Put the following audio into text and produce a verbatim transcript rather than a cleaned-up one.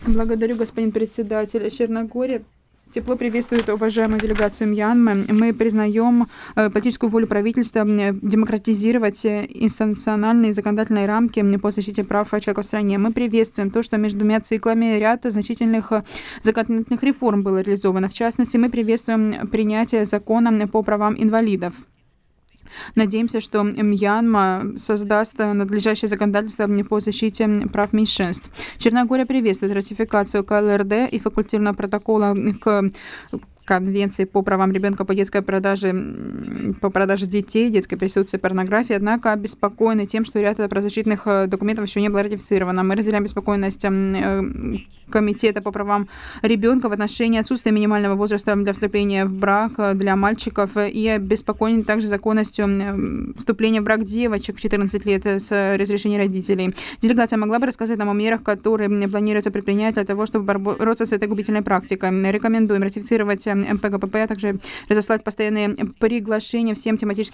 Благодарю, господин председатель. Черногория тепло приветствует уважаемую делегацию Мьянмы. Мы признаем политическую волю правительства демократизировать институциональные и законодательные рамки по защите прав человека в стране. Мы приветствуем то, что между двумя циклами ряд значительных законодательных реформ было реализовано. В частности, мы приветствуем принятие закона по правам инвалидов. Надеемся, что Мьянма создаст надлежащее законодательство по защите прав меньшинств. Черногория приветствует ратификацию ка эл эр дэ и факультативного протокола к Конвенции по правам ребенка по детской продаже, по продаже детей, детской проституции, порнографии, однако обеспокоены тем, что ряд правозащитных документов еще не было ратифицировано. Мы разделяем беспокойность Комитета по правам ребенка в отношении отсутствия минимального возраста для вступления в брак для мальчиков и обеспокоены также законностью вступления в брак девочек в четырнадцать лет с разрешения родителей. Делегация могла бы рассказать нам о мерах, которые планируется предпринять для того, чтобы бороться с этой губительной практикой. Рекомендуем ратифицировать эм пэ гэ пэ пэ, а также разослать постоянные приглашения всем тематическим